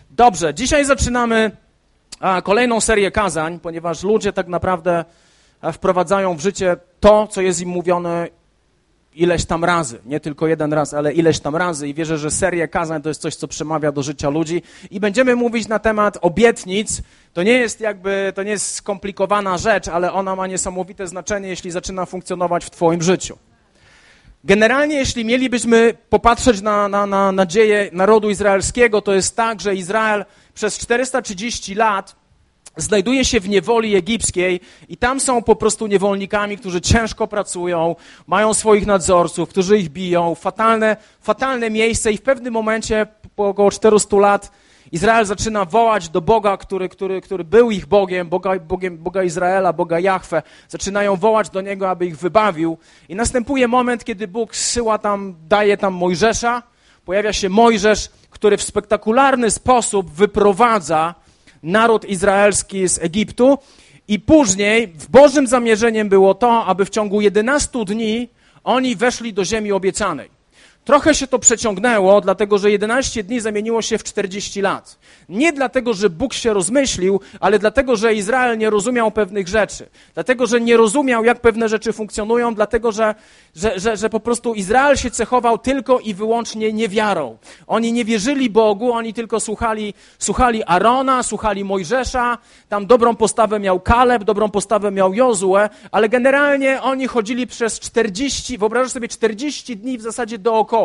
Dobrze, dzisiaj zaczynamy kolejną serię kazań, ponieważ ludzie tak naprawdę wprowadzają w życie to, co jest im mówione ileś tam razy. Nie tylko jeden raz, ale ileś tam razy. I wierzę, że seria kazań to jest coś, co przemawia do życia ludzi. I będziemy mówić na temat obietnic. To nie jest skomplikowana rzecz, ale ona ma niesamowite znaczenie, jeśli zaczyna funkcjonować w twoim życiu. Generalnie, jeśli mielibyśmy popatrzeć na dzieje narodu izraelskiego, to jest tak, że Izrael przez 430 lat znajduje się w niewoli egipskiej i tam są po prostu niewolnikami, którzy ciężko pracują, mają swoich nadzorców, którzy ich biją, fatalne miejsce i w pewnym momencie, po około 400 lat, Izrael zaczyna wołać do Boga, który był ich Bogiem, Boga Izraela, Boga Jahwe. Zaczynają wołać do Niego, aby ich wybawił. I następuje moment, kiedy Bóg daje tam Mojżesza. Pojawia się Mojżesz, który w spektakularny sposób wyprowadza naród izraelski z Egiptu. I później w Bożym zamierzeniem było to, aby w ciągu 11 dni oni weszli do ziemi obiecanej. Trochę się to przeciągnęło, dlatego że 11 dni zamieniło się w 40 lat. Nie dlatego, że Bóg się rozmyślił, ale dlatego, że Izrael nie rozumiał pewnych rzeczy. Dlatego, że nie rozumiał, jak pewne rzeczy funkcjonują, dlatego, że po prostu Izrael się cechował tylko i wyłącznie niewiarą. Oni nie wierzyli Bogu, oni tylko słuchali Arona, słuchali Mojżesza, tam dobrą postawę miał Kaleb, dobrą postawę miał Jozue, ale generalnie oni chodzili przez wyobrażasz sobie 40 dni w zasadzie dookoła.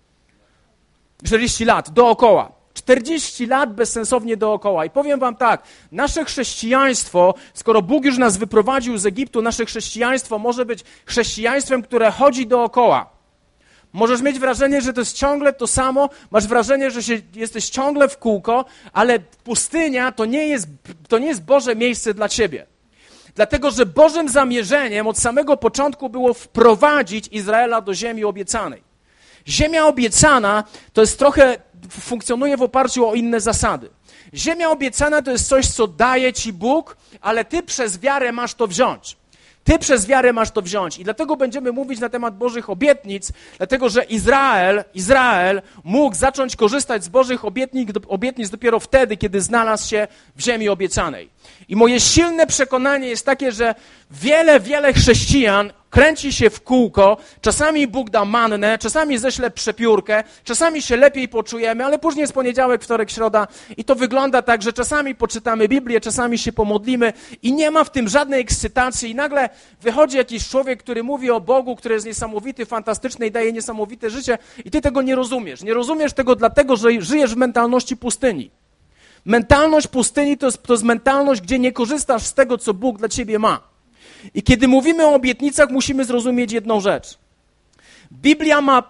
40 lat dookoła. 40 lat bezsensownie dookoła. I powiem wam tak, nasze chrześcijaństwo, skoro Bóg już nas wyprowadził z Egiptu, nasze chrześcijaństwo może być chrześcijaństwem, które chodzi dookoła. Możesz mieć wrażenie, że to jest ciągle to samo, masz wrażenie, że jesteś ciągle w kółko, ale pustynia to nie jest Boże miejsce dla ciebie. Dlatego, że Bożym zamierzeniem od samego początku było wprowadzić Izraela do ziemi obiecanej. Ziemia obiecana to jest funkcjonuje w oparciu o inne zasady. Ziemia obiecana to jest coś, co daje ci Bóg, ale ty przez wiarę masz to wziąć. Ty przez wiarę masz to wziąć. I dlatego będziemy mówić na temat Bożych obietnic, dlatego że Izrael mógł zacząć korzystać z Bożych obietnic dopiero wtedy, kiedy znalazł się w ziemi obiecanej. I moje silne przekonanie jest takie, że wiele chrześcijan kręci się w kółko, czasami Bóg da mannę, czasami ześle przepiórkę, czasami się lepiej poczujemy, ale później jest poniedziałek, wtorek, środa i to wygląda tak, że czasami poczytamy Biblię, czasami się pomodlimy i nie ma w tym żadnej ekscytacji i nagle wychodzi jakiś człowiek, który mówi o Bogu, który jest niesamowity, fantastyczny i daje niesamowite życie i ty tego nie rozumiesz. Nie rozumiesz tego dlatego, że żyjesz w mentalności pustyni. Mentalność pustyni to jest mentalność, gdzie nie korzystasz z tego, co Bóg dla ciebie ma. I kiedy mówimy o obietnicach, musimy zrozumieć jedną rzecz. Biblia ma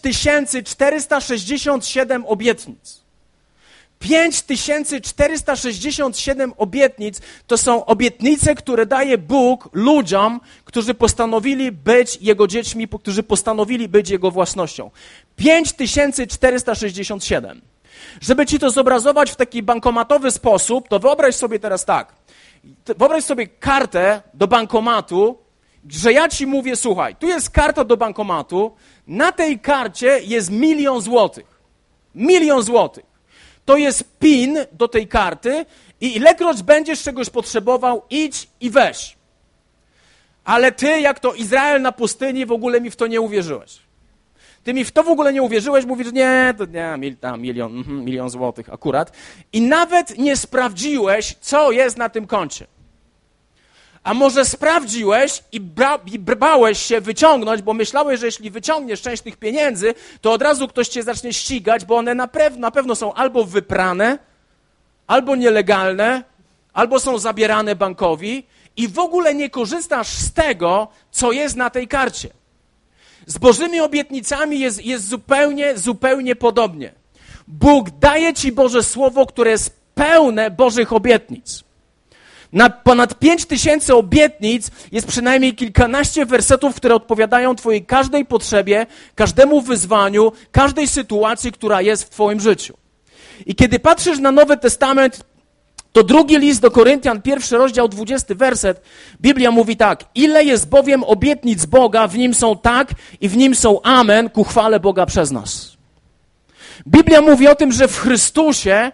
5467 obietnic. 5467 obietnic to są obietnice, które daje Bóg ludziom, którzy postanowili być Jego dziećmi, którzy postanowili być Jego własnością. 5467. Żeby ci to zobrazować w taki bankomatowy sposób, to wyobraź sobie teraz tak. Wyobraź sobie kartę do bankomatu, że ja ci mówię, słuchaj, tu jest karta do bankomatu, na tej karcie jest 1 000 000 złotych. 1 000 000 złotych. To jest PIN do tej karty i ilekroć będziesz czegoś potrzebował, idź i weź. Ale ty, jak to Izrael na pustyni, w ogóle mi w to nie uwierzyłeś. Ty mi w to w ogóle nie uwierzyłeś, mówisz, milion złotych akurat. I nawet nie sprawdziłeś, co jest na tym koncie. A może sprawdziłeś i bałeś się wyciągnąć, bo myślałeś, że jeśli wyciągniesz część tych pieniędzy, to od razu ktoś cię zacznie ścigać, bo one na pewno są albo wyprane, albo nielegalne, albo są zabierane bankowi i w ogóle nie korzystasz z tego, co jest na tej karcie. Z Bożymi obietnicami jest zupełnie podobnie. Bóg daje ci Boże Słowo, które jest pełne Bożych obietnic. Na ponad 5000 obietnic jest przynajmniej kilkanaście wersetów, które odpowiadają twojej każdej potrzebie, każdemu wyzwaniu, każdej sytuacji, która jest w twoim życiu. I kiedy patrzysz na Nowy Testament, to 2 list do Koryntian, 1 rozdział, 20 werset, Biblia mówi tak: ile jest bowiem obietnic Boga, w Nim są tak i w Nim są amen, ku chwale Boga przez nas. Biblia mówi o tym, że w Chrystusie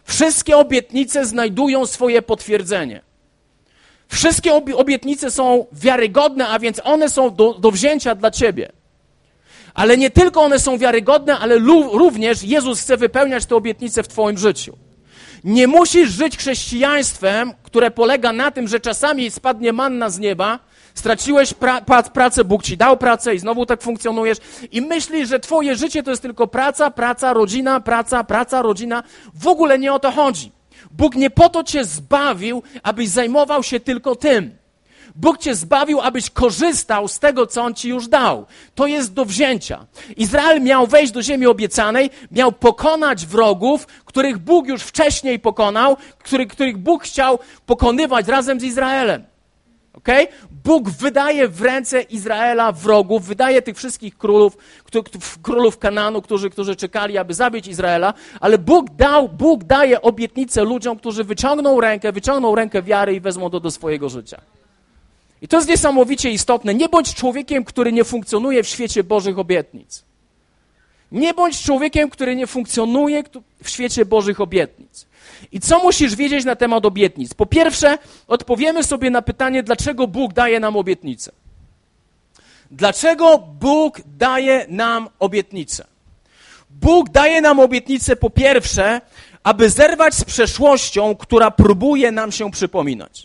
Wszystkie obietnice znajdują swoje potwierdzenie. Wszystkie obietnice są wiarygodne, a więc one są do wzięcia dla ciebie. Ale nie tylko one są wiarygodne, ale również Jezus chce wypełniać te obietnice w twoim życiu. Nie musisz żyć chrześcijaństwem, które polega na tym, że czasami spadnie manna z nieba, straciłeś pracę, Bóg ci dał pracę i znowu tak funkcjonujesz i myślisz, że twoje życie to jest tylko praca, rodzina, praca, rodzina. W ogóle nie o to chodzi. Bóg nie po to cię zbawił, abyś zajmował się tylko tym. Bóg cię zbawił, abyś korzystał z tego, co On ci już dał. To jest do wzięcia. Izrael miał wejść do ziemi obiecanej, miał pokonać wrogów, których Bóg już wcześniej pokonał, których Bóg chciał pokonywać razem z Izraelem. Okay? Bóg wydaje w ręce Izraela wrogów, wydaje tych wszystkich królów Kanaanu, którzy czekali, aby zabić Izraela, ale Bóg daje obietnicę ludziom, którzy wyciągną rękę wiary i wezmą to do swojego życia. I to jest niesamowicie istotne. Nie bądź człowiekiem, który nie funkcjonuje w świecie Bożych obietnic. Nie bądź człowiekiem, który nie funkcjonuje w świecie Bożych obietnic. I co musisz wiedzieć na temat obietnic? Po pierwsze, odpowiemy sobie na pytanie, dlaczego Bóg daje nam obietnicę. Dlaczego Bóg daje nam obietnicę? Bóg daje nam obietnicę po pierwsze, aby zerwać z przeszłością, która próbuje nam się przypominać.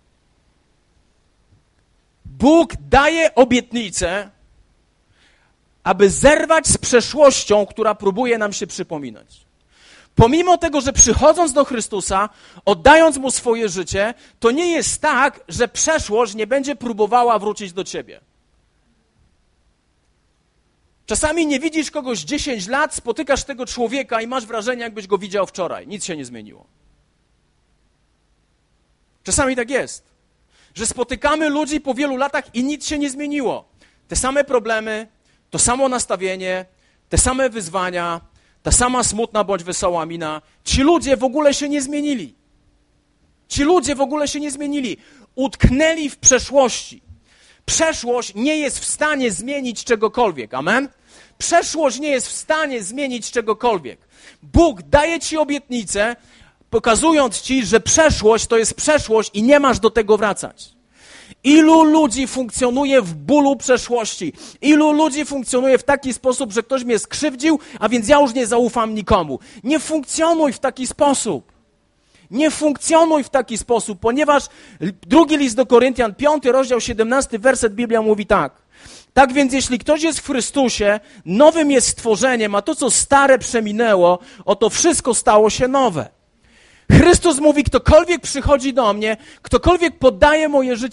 Bóg daje obietnicę, aby zerwać z przeszłością, która próbuje nam się przypominać. Pomimo tego, że przychodząc do Chrystusa, oddając Mu swoje życie, to nie jest tak, że przeszłość nie będzie próbowała wrócić do ciebie. Czasami nie widzisz kogoś 10 lat, spotykasz tego człowieka i masz wrażenie, jakbyś go widział wczoraj. Nic się nie zmieniło. Czasami tak jest, że spotykamy ludzi po wielu latach i nic się nie zmieniło. Te same problemy, to samo nastawienie, te same wyzwania, ta sama smutna bądź wesoła mina. Ci ludzie w ogóle się nie zmienili. Ci ludzie w ogóle się nie zmienili. Utknęli w przeszłości. Przeszłość nie jest w stanie zmienić czegokolwiek. Amen? Przeszłość nie jest w stanie zmienić czegokolwiek. Bóg daje ci obietnicę, pokazując ci, że przeszłość to jest przeszłość i nie masz do tego wracać. Ilu ludzi funkcjonuje w bólu przeszłości? Ilu ludzi funkcjonuje w taki sposób, że ktoś mnie skrzywdził, a więc ja już nie zaufam nikomu? Nie funkcjonuj w taki sposób. Nie funkcjonuj w taki sposób, ponieważ drugi list do Koryntian, 5 rozdział, 17 werset, Biblia mówi tak. Tak więc jeśli ktoś jest w Chrystusie, nowym jest stworzeniem, a to, co stare przeminęło, oto wszystko stało się nowe. Chrystus mówi, ktokolwiek przychodzi do mnie, ktokolwiek poddaje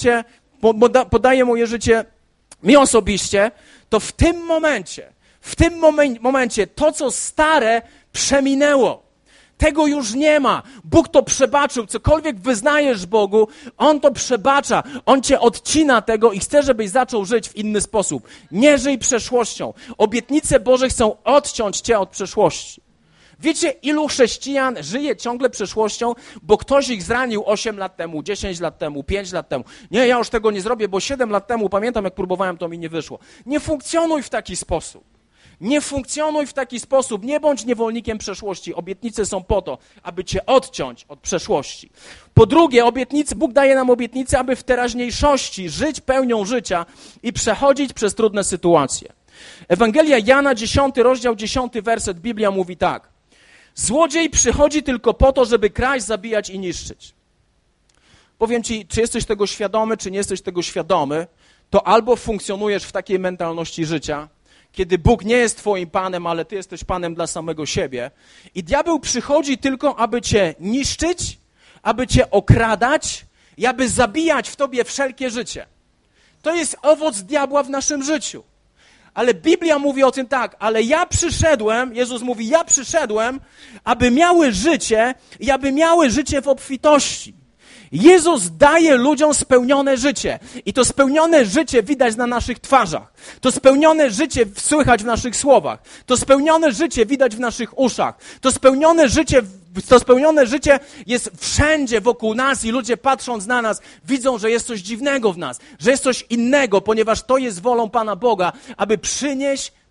moje życie mi osobiście, to w tym momencie to, co stare, przeminęło. Tego już nie ma. Bóg to przebaczył. Cokolwiek wyznajesz Bogu, On to przebacza. On cię odcina tego i chce, żebyś zaczął żyć w inny sposób. Nie żyj przeszłością. Obietnice Boże chcą odciąć cię od przeszłości. Wiecie, ilu chrześcijan żyje ciągle przeszłością, bo ktoś ich zranił 8 lat temu, 10 lat temu, 5 lat temu. Nie, ja już tego nie zrobię, bo 7 lat temu, pamiętam jak próbowałem, to mi nie wyszło. Nie funkcjonuj w taki sposób. Nie funkcjonuj w taki sposób. Nie bądź niewolnikiem przeszłości. Obietnice są po to, aby cię odciąć od przeszłości. Po drugie, Bóg daje nam obietnicę, aby w teraźniejszości żyć pełnią życia i przechodzić przez trudne sytuacje. Ewangelia Jana, 10 rozdział, 10 werset, Biblia mówi tak. Złodziej przychodzi tylko po to, żeby kraść, zabijać i niszczyć. Powiem ci, czy jesteś tego świadomy, czy nie jesteś tego świadomy, to albo funkcjonujesz w takiej mentalności życia, kiedy Bóg nie jest twoim Panem, ale ty jesteś Panem dla samego siebie i diabeł przychodzi tylko, aby cię niszczyć, aby cię okradać i aby zabijać w tobie wszelkie życie. To jest owoc diabła w naszym życiu. Ale Biblia mówi o tym tak, ale Jezus mówi, ja przyszedłem, aby miały życie i aby miały życie w obfitości. Jezus daje ludziom spełnione życie i to spełnione życie widać na naszych twarzach. To spełnione życie słychać w naszych słowach. To spełnione życie widać w naszych uszach. To spełnione życie jest wszędzie wokół nas i ludzie patrząc na nas widzą, że jest coś dziwnego w nas, że jest coś innego, ponieważ to jest wolą Pana Boga, aby przynieść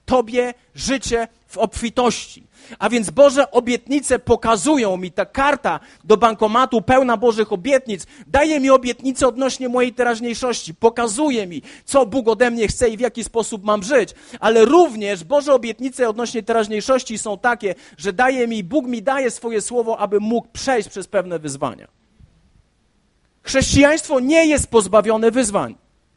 Tobie życie w obfitości. A więc Boże obietnice pokazują mi, ta karta do bankomatu pełna Bożych obietnic, daje mi obietnice odnośnie mojej teraźniejszości, pokazuje mi, co Bóg ode mnie chce i w jaki sposób mam żyć. Ale również Boże obietnice odnośnie teraźniejszości są takie, że Bóg mi daje swoje słowo, aby mógł przejść przez pewne wyzwania. Chrześcijaństwo nie jest pozbawione wyzwań.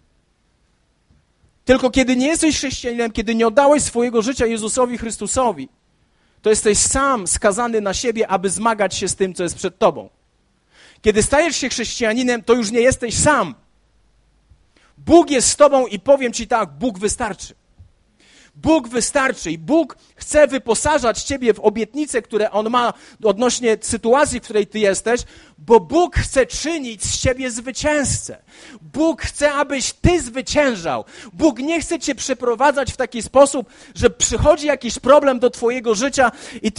Tylko kiedy nie jesteś chrześcijaninem, kiedy nie oddałeś swojego życia Jezusowi Chrystusowi, to jesteś sam skazany na siebie, aby zmagać się z tym, co jest przed tobą. Kiedy stajesz się chrześcijaninem, to już nie jesteś sam. Bóg jest z tobą i powiem ci tak, Bóg wystarczy. Bóg wystarczy i Bóg chce wyposażać ciebie w obietnice, które On ma odnośnie sytuacji, w której ty jesteś, bo Bóg chce czynić z ciebie zwycięzcę. Bóg chce, abyś ty zwyciężał. Bóg nie chce cię przeprowadzać w taki sposób, że przychodzi jakiś problem do twojego życia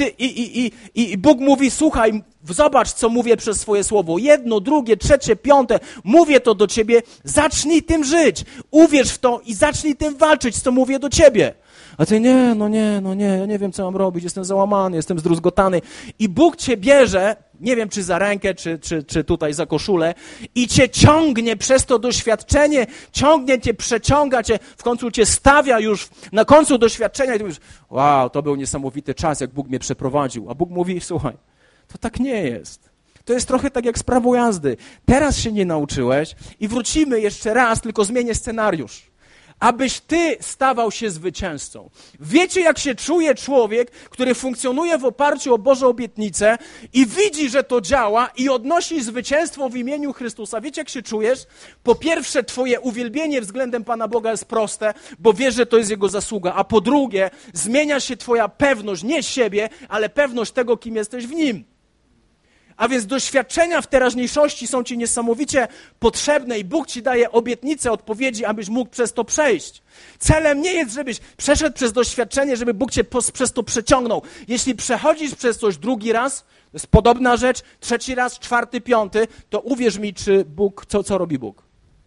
i Bóg mówi, słuchaj, zobacz, co mówię przez swoje słowo. 1, 2, 3, 5, mówię to do ciebie, zacznij tym żyć. Uwierz w to i zacznij tym walczyć, co mówię do ciebie. A ty nie, ja nie wiem, co mam robić, jestem załamany, jestem zdruzgotany. I Bóg cię bierze, nie wiem, czy za rękę, czy tutaj za koszulę i cię ciągnie przez to doświadczenie, ciągnie cię, przeciąga cię, w końcu cię stawia już na końcu doświadczenia i ty mówisz, wow, to był niesamowity czas, jak Bóg mnie przeprowadził. A Bóg mówi, słuchaj, to tak nie jest. To jest trochę tak jak z prawo jazdy. Teraz się nie nauczyłeś i wrócimy jeszcze raz, tylko zmienię scenariusz. Abyś ty stawał się zwycięzcą. Wiecie, jak się czuje człowiek, który funkcjonuje w oparciu o Boże obietnice i widzi, że to działa i odnosi zwycięstwo w imieniu Chrystusa. Wiecie, jak się czujesz? Po pierwsze, twoje uwielbienie względem Pana Boga jest proste, bo wiesz, że to jest Jego zasługa. A po drugie, zmienia się twoja pewność, nie siebie, ale pewność tego, kim jesteś w Nim. A więc doświadczenia w teraźniejszości są ci niesamowicie potrzebne i Bóg ci daje obietnicę, odpowiedzi, abyś mógł przez to przejść. Celem nie jest, żebyś przeszedł przez doświadczenie, żeby Bóg cię przez to przeciągnął. Jeśli przechodzisz przez coś drugi raz, to jest podobna rzecz, 3. raz, 4., 5., to uwierz mi, czy Bóg, co robi Bóg?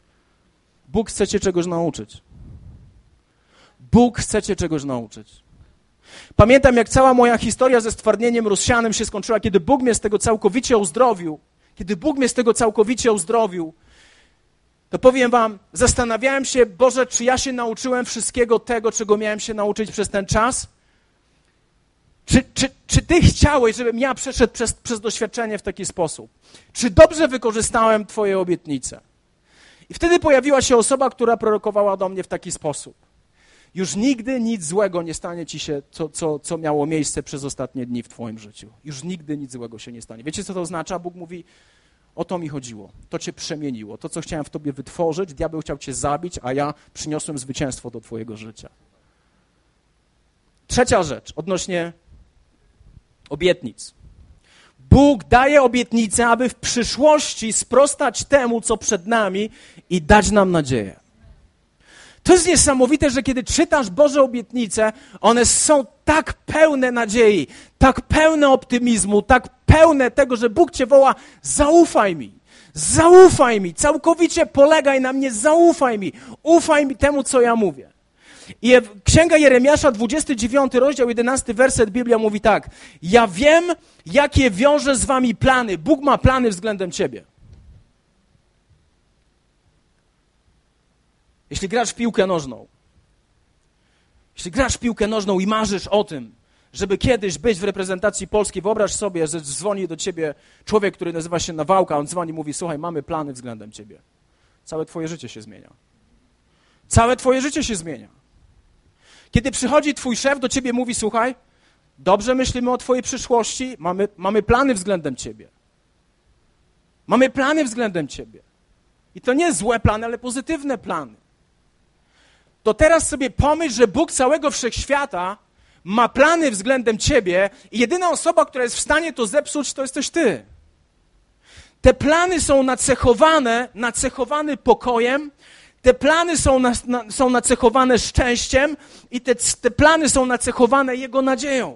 Bóg chce cię czegoś nauczyć. Bóg chce cię czegoś nauczyć. Pamiętam, jak cała moja historia ze stwardnieniem rozsianym się skończyła, kiedy Bóg mnie z tego całkowicie uzdrowił. Kiedy Bóg mnie z tego całkowicie uzdrowił, to powiem wam, zastanawiałem się, Boże, czy ja się nauczyłem wszystkiego tego, czego miałem się nauczyć przez ten czas? Czy Ty chciałeś, żebym ja przeszedł przez doświadczenie w taki sposób? Czy dobrze wykorzystałem Twoje obietnice? I wtedy pojawiła się osoba, która prorokowała do mnie w taki sposób. Już nigdy nic złego nie stanie ci się, co miało miejsce przez ostatnie dni w twoim życiu. Już nigdy nic złego się nie stanie. Wiecie, co to oznacza? Bóg mówi, o to mi chodziło. To cię przemieniło. To, co chciałem w tobie wytworzyć, diabeł chciał cię zabić, a ja przyniosłem zwycięstwo do twojego życia. Trzecia rzecz odnośnie obietnic. Bóg daje obietnicę, aby w przyszłości sprostać temu, co przed nami i dać nam nadzieję. To jest niesamowite, że kiedy czytasz Boże obietnice, one są tak pełne nadziei, tak pełne optymizmu, tak pełne tego, że Bóg cię woła, zaufaj mi, całkowicie polegaj na mnie, zaufaj mi, ufaj mi temu, co ja mówię. I Księga Jeremiasza, 29 rozdział, 11 werset, Biblia mówi tak, ja wiem, jakie wiąże z wami plany, Bóg ma plany względem ciebie. Jeśli grasz w piłkę nożną i marzysz o tym, żeby kiedyś być w reprezentacji Polski, wyobraź sobie, że dzwoni do ciebie człowiek, który nazywa się Nawałka, on dzwoni i mówi, słuchaj, mamy plany względem ciebie. Całe twoje życie się zmienia. Całe twoje życie się zmienia. Kiedy przychodzi twój szef do ciebie, mówi, słuchaj, dobrze myślimy o twojej przyszłości, mamy plany względem ciebie. Mamy plany względem ciebie. I to nie złe plany, ale pozytywne plany. To teraz sobie pomyśl, że Bóg całego wszechświata ma plany względem ciebie i jedyna osoba, która jest w stanie to zepsuć, to jesteś ty. Te plany są nacechowane pokojem, te plany są nacechowane szczęściem i te plany są nacechowane Jego nadzieją.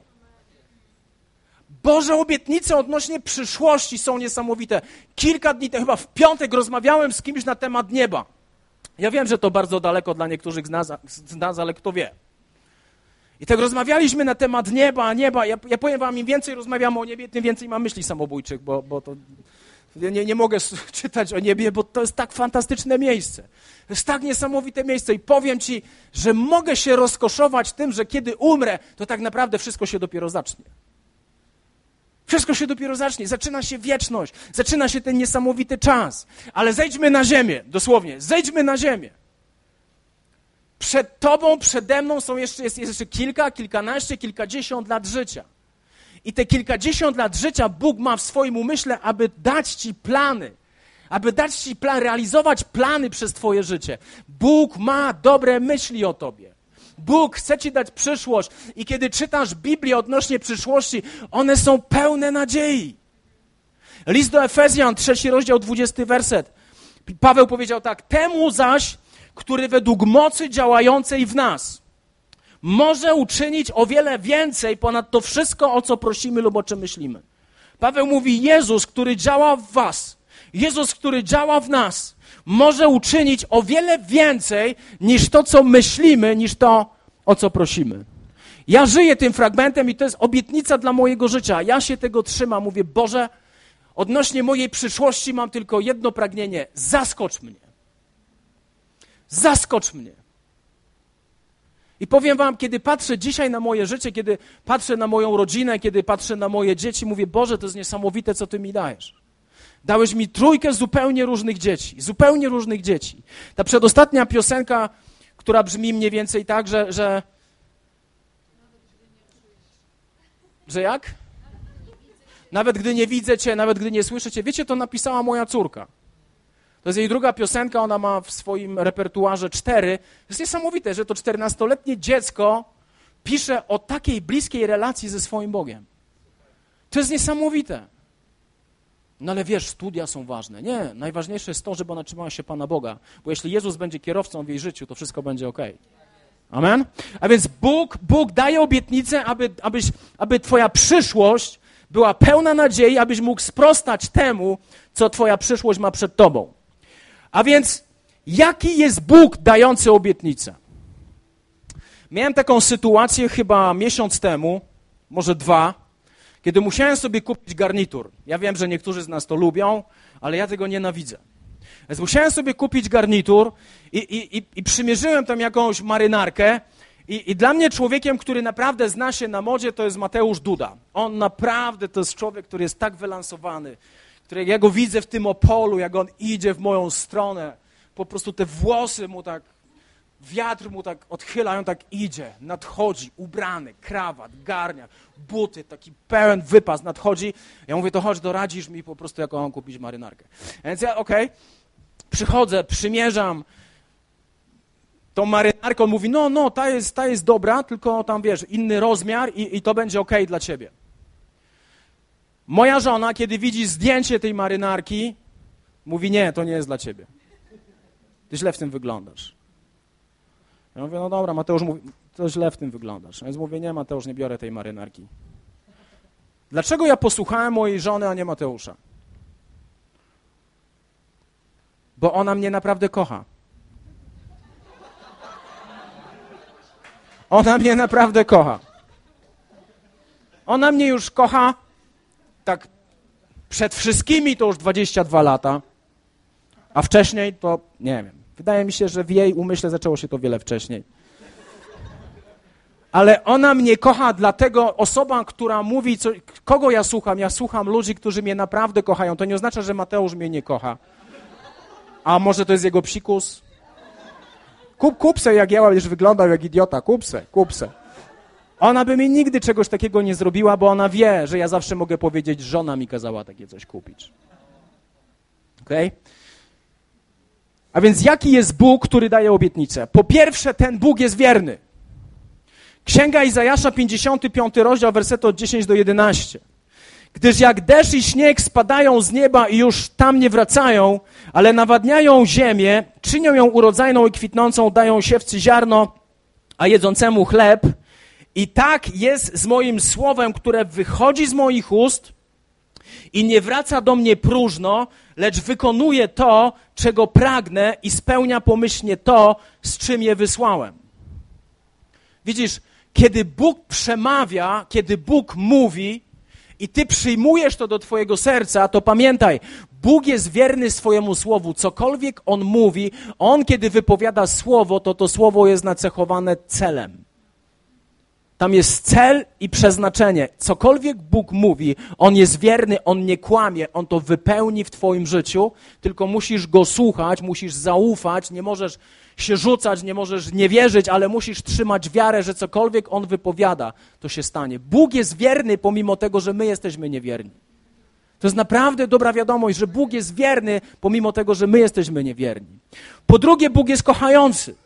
Boże obietnice odnośnie przyszłości są niesamowite. Kilka dni temu, chyba w piątek, rozmawiałem z kimś na temat nieba. Ja wiem, że to bardzo daleko dla niektórych z nas, ale kto wie. I tak rozmawialiśmy na temat nieba. Ja powiem wam, im więcej rozmawiamy o niebie, tym więcej mam myśli samobójczych, bo to ja nie mogę czytać o niebie, bo to jest tak fantastyczne miejsce. To jest tak niesamowite miejsce i powiem ci, że mogę się rozkoszować tym, że kiedy umrę, to tak naprawdę wszystko się dopiero zacznie. Wszystko się dopiero zacznie, zaczyna się wieczność, zaczyna się ten niesamowity czas. Ale zejdźmy na ziemię, dosłownie, zejdźmy na ziemię. Przed tobą, przede mną jest jeszcze kilkanaście, kilkadziesiąt lat życia. I te kilkadziesiąt lat życia Bóg ma w swoim umyśle, aby dać ci plany, realizować plany przez twoje życie. Bóg ma dobre myśli o tobie. Bóg chce ci dać przyszłość i kiedy czytasz Biblię odnośnie przyszłości, one są pełne nadziei. List do Efezjan, 3 rozdział, 20 werset. Paweł powiedział tak: temu zaś, który według mocy działającej w nas może uczynić o wiele więcej ponad to wszystko, o co prosimy lub o czym myślimy. Paweł mówi: Jezus, który działa w was, Jezus, który działa w nas, może uczynić o wiele więcej niż to, co myślimy, niż to, o co prosimy. Ja żyję tym fragmentem i to jest obietnica dla mojego życia. Ja się tego trzymam. Mówię: Boże, odnośnie mojej przyszłości mam tylko jedno pragnienie. Zaskocz mnie. Zaskocz mnie. I powiem wam, kiedy patrzę dzisiaj na moje życie, kiedy patrzę na moją rodzinę, kiedy patrzę na moje dzieci, mówię: Boże, to jest niesamowite, co Ty mi dajesz. Dałeś mi trójkę zupełnie różnych dzieci. Ta przedostatnia piosenka, która brzmi mniej więcej tak, że jak? Nawet gdy nie widzę Cię, nawet gdy nie słyszę Cię. Wiecie, to napisała moja córka. To jest jej druga piosenka, ona ma w swoim repertuarze 4. To jest niesamowite, że to 14-letnie dziecko pisze o takiej bliskiej relacji ze swoim Bogiem. To jest niesamowite. No ale wiesz, studia są ważne. Nie, najważniejsze jest to, żeby ona trzymała się Pana Boga. Bo jeśli Jezus będzie kierowcą w jej życiu, to wszystko będzie okej. Amen? A więc Bóg daje obietnicę, aby twoja przyszłość była pełna nadziei, abyś mógł sprostać temu, co twoja przyszłość ma przed tobą. A więc jaki jest Bóg dający obietnicę? Miałem taką sytuację chyba miesiąc temu, może 2, kiedy musiałem sobie kupić garnitur. Ja wiem, że niektórzy z nas to lubią, ale ja tego nienawidzę. Więc musiałem sobie kupić garnitur i przymierzyłem tam jakąś marynarkę i dla mnie człowiekiem, który naprawdę zna się na modzie, to jest Mateusz Duda. On naprawdę to jest człowiek, który jest tak wylansowany, który ja go widzę w tym Opolu, jak on idzie w moją stronę, po prostu te włosy mu tak, wiatr mu tak odchyla, on tak idzie, nadchodzi, ubrany, krawat, garniak, buty, taki pełen wypas nadchodzi. Ja mówię: to chodź, doradzisz mi po prostu, jaką mam kupić marynarkę. Więc ja, przychodzę, przymierzam tą marynarkę, on mówi: no, ta jest dobra, tylko tam, wiesz, inny rozmiar i to będzie okej dla ciebie. Moja żona, kiedy widzi zdjęcie tej marynarki, mówi: nie, to nie jest dla ciebie. Ty źle w tym wyglądasz. Ja mówię: no dobra, Mateusz mówi: to źle w tym wyglądasz. Więc mówię: nie, Mateusz, nie biorę tej marynarki. Dlaczego ja posłuchałem mojej żony, a nie Mateusza? Bo ona mnie naprawdę kocha. Ona mnie naprawdę kocha. Ona mnie już kocha tak przed wszystkimi to już 22 lata, a wcześniej to nie wiem. Wydaje mi się, że w jej umyśle zaczęło się to wiele wcześniej. Ale ona mnie kocha, dlatego osoba, która mówi, kogo ja słucham ludzi, którzy mnie naprawdę kochają. To nie oznacza, że Mateusz mnie nie kocha. A może to jest jego psikus? Kup se, jak ja będziesz wyglądał jak idiota. Kup se. Ona by mi nigdy czegoś takiego nie zrobiła, bo ona wie, że ja zawsze mogę powiedzieć: żona mi kazała takie coś kupić. Okej? A więc jaki jest Bóg, który daje obietnicę? Po pierwsze, ten Bóg jest wierny. Księga Izajasza, 55 rozdział, wersety od 10 do 11. Gdyż jak deszcz i śnieg spadają z nieba i już tam nie wracają, ale nawadniają ziemię, czynią ją urodzajną i kwitnącą, dają siewcy ziarno, a jedzącemu chleb. I tak jest z moim słowem, które wychodzi z moich ust i nie wraca do mnie próżno, lecz wykonuje to, czego pragnę i spełnia pomyślnie to, z czym je wysłałem. Widzisz, Kiedy Bóg przemawia, kiedy Bóg mówi i ty przyjmujesz to do twojego serca, to pamiętaj, Bóg jest wierny swojemu słowu. Cokolwiek On mówi, On kiedy wypowiada słowo, to słowo jest nacechowane celem. Tam jest cel i przeznaczenie. Cokolwiek Bóg mówi, On jest wierny, On nie kłamie, On to wypełni w twoim życiu, tylko musisz Go słuchać, musisz zaufać, nie możesz się rzucać, nie możesz nie wierzyć, ale musisz trzymać wiarę, że cokolwiek On wypowiada, to się stanie. Bóg jest wierny pomimo tego, że my jesteśmy niewierni. To jest naprawdę dobra wiadomość, że Bóg jest wierny pomimo tego, że my jesteśmy niewierni. Po drugie, Bóg jest kochający.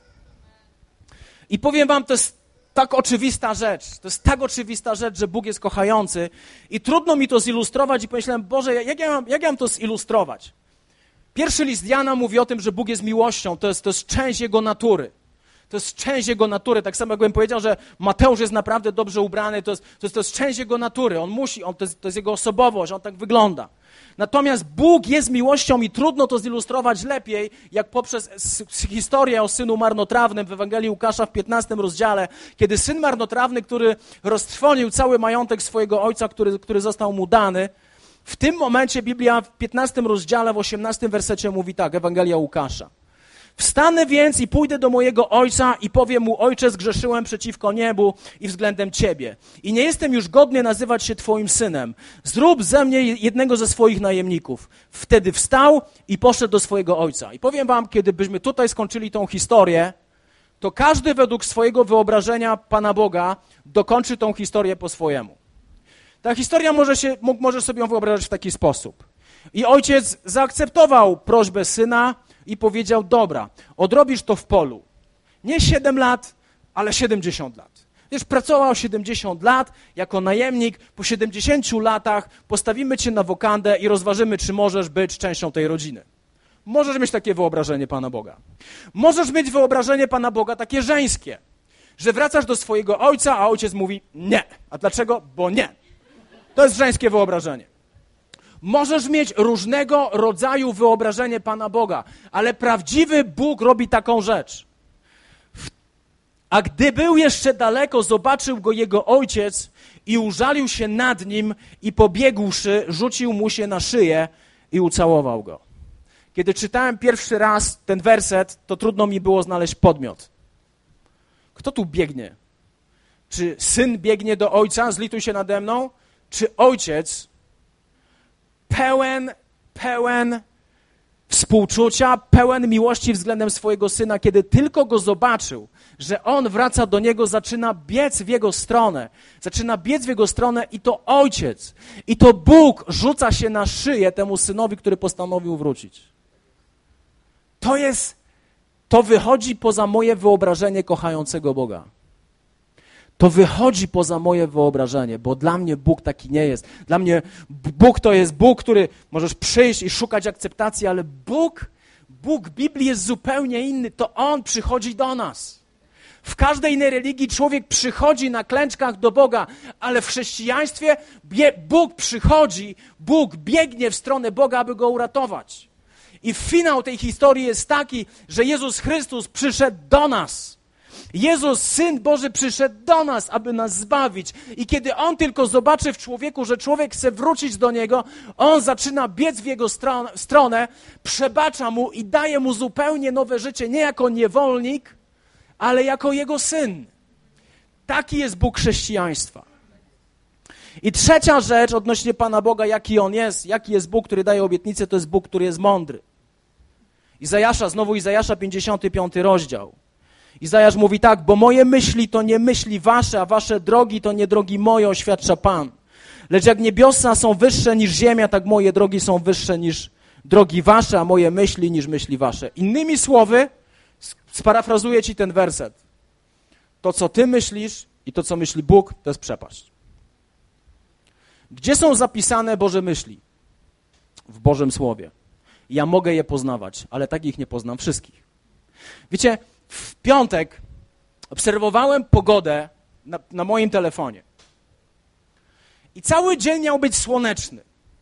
I powiem wam, to jest tak oczywista rzecz. To jest tak oczywista rzecz, że Bóg jest kochający i trudno mi to zilustrować i pomyślałem, Boże, jak ja mam to zilustrować? Pierwszy list Jana mówi o tym, że Bóg jest miłością, to jest część Jego natury. To jest część Jego natury. Tak samo jakbym powiedział, że Mateusz jest naprawdę dobrze ubrany, to jest część Jego natury. On musi, to jest Jego osobowość, on tak wygląda. Natomiast Bóg jest miłością i trudno to zilustrować lepiej, jak poprzez historię o synu marnotrawnym w Ewangelii Łukasza w 15 rozdziale, kiedy syn marnotrawny, który roztrwonił cały majątek swojego ojca, który został mu dany, w tym momencie Biblia w 15 rozdziale, w 18 wersecie mówi tak, Ewangelia Łukasza. Wstanę więc i pójdę do mojego ojca i powiem mu, ojcze, zgrzeszyłem przeciwko niebu i względem ciebie. I nie jestem już godny nazywać się twoim synem. Zrób ze mnie jednego ze swoich najemników. Wtedy wstał i poszedł do swojego ojca. I powiem wam, kiedy byśmy tutaj skończyli tą historię, to każdy według swojego wyobrażenia Pana Boga dokończy tą historię po swojemu. Ta historia może sobie ją wyobrażać w taki sposób. I ojciec zaakceptował prośbę syna i powiedział, dobra, odrobisz to w polu. Nie 7 lat, ale 70 lat. Wiesz, pracował 70 lat jako najemnik, po 70 latach postawimy cię na wokandę i rozważymy, czy możesz być częścią tej rodziny. Możesz mieć takie wyobrażenie Pana Boga. Możesz mieć wyobrażenie Pana Boga takie żeńskie, że wracasz do swojego ojca, a ojciec mówi nie. A dlaczego? Bo nie. To jest żeńskie wyobrażenie. Możesz mieć różnego rodzaju wyobrażenie Pana Boga, ale prawdziwy Bóg robi taką rzecz. A gdy był jeszcze daleko, zobaczył go jego ojciec i użalił się nad nim i pobiegłszy, rzucił mu się na szyję i ucałował go. Kiedy czytałem pierwszy raz ten werset, to trudno mi było znaleźć podmiot. Kto tu biegnie? Czy syn biegnie do ojca, zlituj się nade mną? Czy ojciec pełen współczucia, pełen miłości względem swojego syna, kiedy tylko go zobaczył, że on wraca do niego, zaczyna biec w jego stronę. I to ojciec, i to Bóg rzuca się na szyję temu synowi, który postanowił wrócić. To wychodzi poza moje wyobrażenie kochającego Boga. To wychodzi poza moje wyobrażenie, bo dla mnie Bóg taki nie jest. Dla mnie Bóg to jest Bóg, który możesz przyjść i szukać akceptacji, ale Bóg Biblii jest zupełnie inny. To On przychodzi do nas. W każdej innej religii człowiek przychodzi na klęczkach do Boga, ale w chrześcijaństwie Bóg przychodzi, Bóg biegnie w stronę Boga, aby go uratować. I finał tej historii jest taki, że Jezus Chrystus przyszedł do nas. Jezus, Syn Boży, przyszedł do nas, aby nas zbawić. I kiedy On tylko zobaczy w człowieku, że człowiek chce wrócić do Niego, On zaczyna biec w jego stronę, przebacza mu i daje mu zupełnie nowe życie, nie jako niewolnik, ale jako Jego Syn. Taki jest Bóg chrześcijaństwa. I trzecia rzecz odnośnie Pana Boga, jaki On jest, jaki jest Bóg, który daje obietnicę, to jest Bóg, który jest mądry. Izajasza 55 rozdział. Izajasz mówi tak, bo moje myśli to nie myśli wasze, a wasze drogi to nie drogi moje, oświadcza Pan. Lecz jak niebiosa są wyższe niż ziemia, tak moje drogi są wyższe niż drogi wasze, a moje myśli niż myśli wasze. Innymi słowy, sparafrazuję ci ten werset. To, co ty myślisz i to, co myśli Bóg, to jest przepaść. Gdzie są zapisane Boże myśli? W Bożym Słowie. Ja mogę je poznawać, ale takich nie poznam wszystkich. Wiecie, w piątek obserwowałem pogodę na moim telefonie. I cały dzień miał być słoneczny.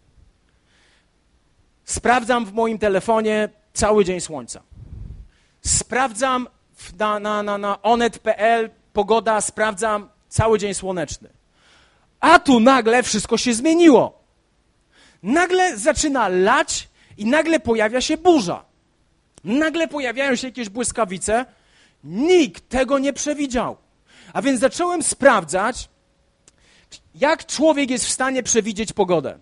Sprawdzam w moim telefonie cały dzień słońca. Sprawdzam na onet.pl pogoda, sprawdzam Cały dzień słoneczny. A tu nagle wszystko się zmieniło. Nagle zaczyna lać i nagle pojawia się burza. Nagle pojawiają się jakieś błyskawice. Nikt tego nie przewidział. A więc zacząłem sprawdzać, jak człowiek jest w stanie przewidzieć pogodę.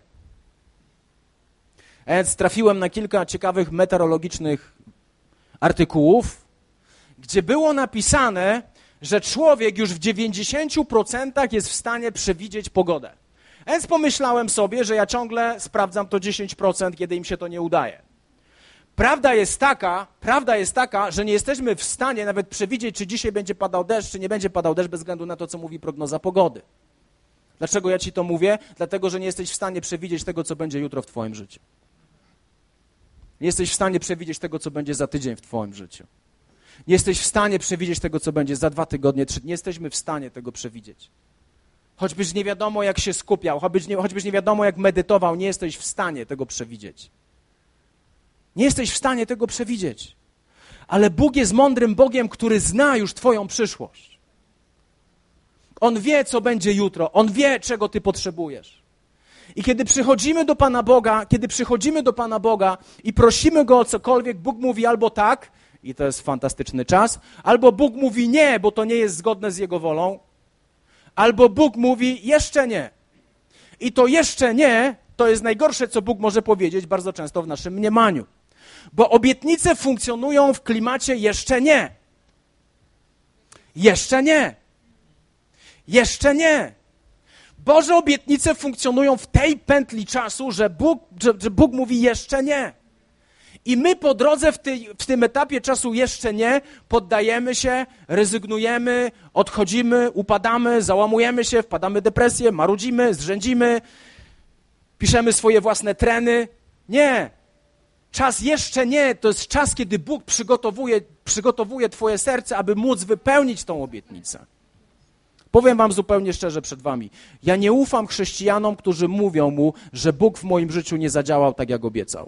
A więc trafiłem na kilka ciekawych meteorologicznych artykułów, gdzie było napisane, że człowiek już w 90% jest w stanie przewidzieć pogodę. A więc pomyślałem sobie, że ja ciągle sprawdzam to 10%, kiedy im się to nie udaje. Prawda jest taka, że nie jesteśmy w stanie nawet przewidzieć, czy dzisiaj będzie padał deszcz, czy nie będzie padał deszcz, bez względu na to, co mówi prognoza pogody. Dlaczego ja ci to mówię? Dlatego, że nie jesteś w stanie przewidzieć tego, co będzie jutro w twoim życiu. Nie jesteś w stanie przewidzieć tego, co będzie za tydzień w twoim życiu. Nie jesteś w stanie przewidzieć tego, co będzie za 2 tygodnie, 3. Nie jesteśmy w stanie tego przewidzieć. Choćbyś nie wiadomo, jak się skupiał, choćbyś nie wiadomo, jak medytował, nie jesteś w stanie tego przewidzieć. Nie jesteś w stanie tego przewidzieć. Ale Bóg jest mądrym Bogiem, który zna już twoją przyszłość. On wie, co będzie jutro. On wie, czego ty potrzebujesz. I kiedy przychodzimy do Pana Boga i prosimy Go o cokolwiek, Bóg mówi albo tak, i to jest fantastyczny czas, albo Bóg mówi nie, bo to nie jest zgodne z Jego wolą, albo Bóg mówi jeszcze nie. I to jeszcze nie, to jest najgorsze, co Bóg może powiedzieć bardzo często w naszym mniemaniu. Bo obietnice funkcjonują w klimacie jeszcze nie. Jeszcze nie. Jeszcze nie. Boże obietnice funkcjonują w tej pętli czasu, że Bóg mówi jeszcze nie. I my po drodze w tym etapie czasu jeszcze nie poddajemy się, rezygnujemy, odchodzimy, upadamy, załamujemy się, wpadamy w depresję, marudzimy, zrzędzimy, piszemy swoje własne treny. Nie. Czas jeszcze nie, to jest czas, kiedy Bóg przygotowuje twoje serce, aby móc wypełnić tą obietnicę. Powiem wam zupełnie szczerze przed wami, ja nie ufam chrześcijanom, którzy mówią mu, że Bóg w moim życiu nie zadziałał tak, jak obiecał.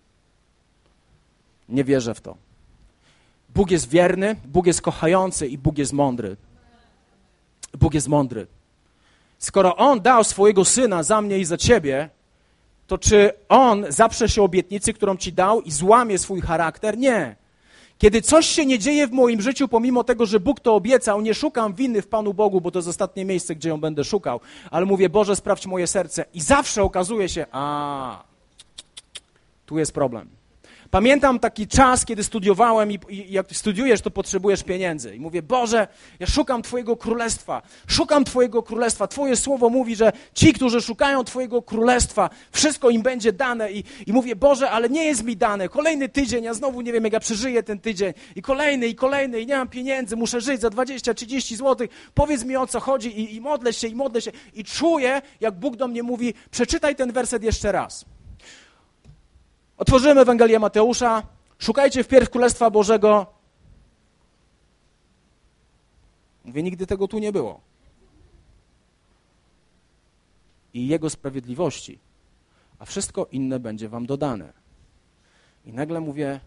Nie wierzę w to. Bóg jest wierny, Bóg jest kochający i Bóg jest mądry. Bóg jest mądry. Skoro On dał swojego Syna za mnie i za ciebie, to czy On zaprze się obietnicy, którą ci dał i złamie swój charakter? Nie. Kiedy coś się nie dzieje w moim życiu, pomimo tego, że Bóg to obiecał, nie szukam winy w Panu Bogu, bo to jest ostatnie miejsce, gdzie ją będę szukał, ale mówię, Boże, sprawdź moje serce. I zawsze okazuje się, tu jest problem. Pamiętam taki czas, kiedy studiowałem i jak studiujesz, to potrzebujesz pieniędzy. I mówię, Boże, ja szukam Twojego Królestwa. Szukam Twojego Królestwa. Twoje słowo mówi, że ci, którzy szukają Twojego Królestwa, wszystko im będzie dane. I mówię, Boże, ale nie jest mi dane. Kolejny tydzień, ja znowu nie wiem, jak ja przeżyję ten tydzień. I kolejny, i nie mam pieniędzy, muszę żyć za 20-30 złotych. Powiedz mi, o co chodzi i modlę się. I czuję, jak Bóg do mnie mówi, przeczytaj ten werset jeszcze raz. Otworzymy Ewangelię Mateusza, szukajcie wpierw Królestwa Bożego. Mówię, nigdy tego tu nie było. I Jego sprawiedliwości, a wszystko inne będzie wam dodane. I nagle mówię,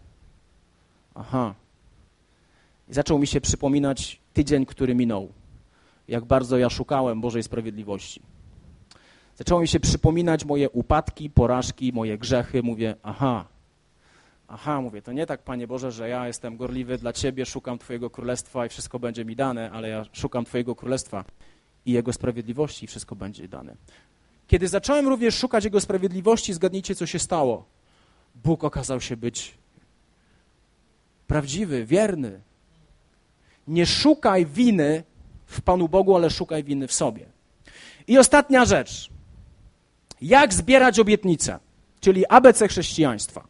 I zaczął mi się przypominać tydzień, który minął. Jak bardzo ja szukałem Bożej sprawiedliwości. Zaczęło mi się przypominać moje upadki, porażki, moje grzechy. Mówię, mówię, to nie tak, Panie Boże, że ja jestem gorliwy dla Ciebie, szukam Twojego Królestwa i wszystko będzie mi dane, ale ja szukam Twojego Królestwa i Jego sprawiedliwości i wszystko będzie dane. Kiedy zacząłem również szukać Jego sprawiedliwości, zgadnijcie, co się stało. Bóg okazał się być prawdziwy, wierny. Nie szukaj winy w Panu Bogu, ale szukaj winy w sobie. I ostatnia rzecz. Jak zbierać obietnice, czyli ABC chrześcijaństwa.